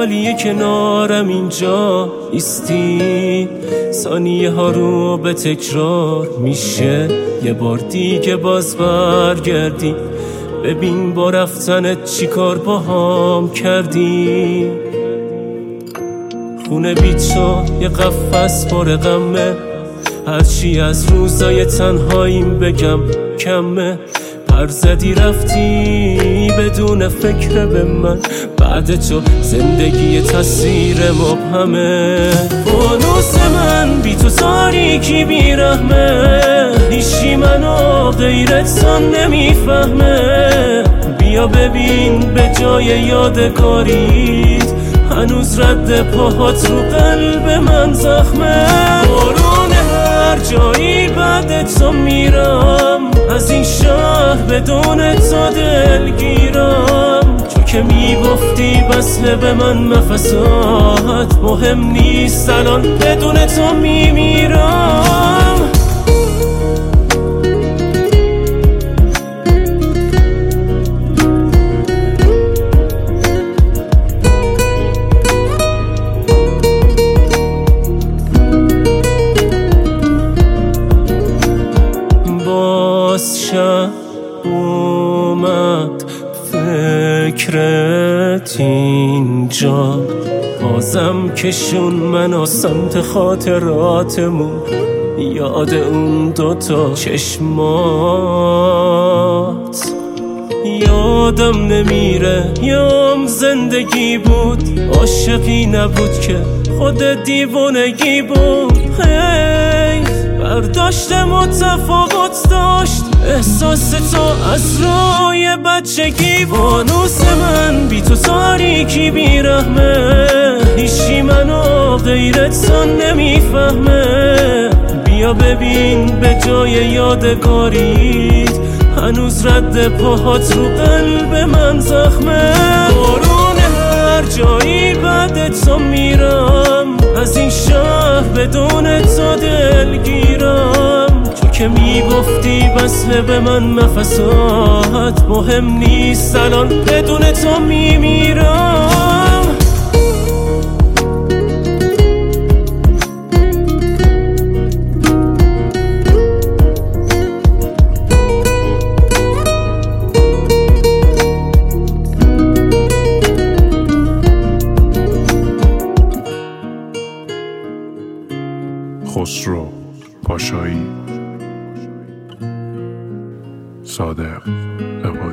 سالیه کنارم اینجا نیستی، ثانیه ها رو به تکرار میشه یه بار دیگه باز برگردی، ببین با رفتنت چی کار با هم کردی. خونه بیت شد یه قفس پر غمه، هرچی از روزای تنهاییم بگم کمه. پر زدی رفتی بدون فکر به من، بعد تو زندگی تصویر مبهمه. فانوس من بی تو تاریکی بیرحمه، هیچی منو غیرت نمیفهمه. بیا ببین به جای یادگاریت هنوز رد پاهات رو قلب من زخمه. بارون هر جایی بعد تو میرم، از این شهر بدون تو دلگیرم. تو که میگفتی بسله به من نفسات مهم نیست، الان بدون تو میمیرم. شب اومد فکرت اینجا، بازم کشون منو سمت خاطراتمون، یاد اون دوتا چشمات. یادم نمیره یام زندگی بود، عاشقی نبود که خود دیوونگی بود. برداشت متفاوت داشت احساس تو از روی بچگی. فانوس من بی تو تاریکی بیرحمه، هیچی منو غیرت نمیفهمه. بیا ببین به جای یادگاریت هنوز رد پاهات رو قلب من زخمه. بارون هر جایی بعد تو میرم، از این شهر بدون تو دلگیرم. تو که میگفتی بسله به من نفسات مهم نیست، الان بدون تو میمیرم. خسرو پاشایی، صادق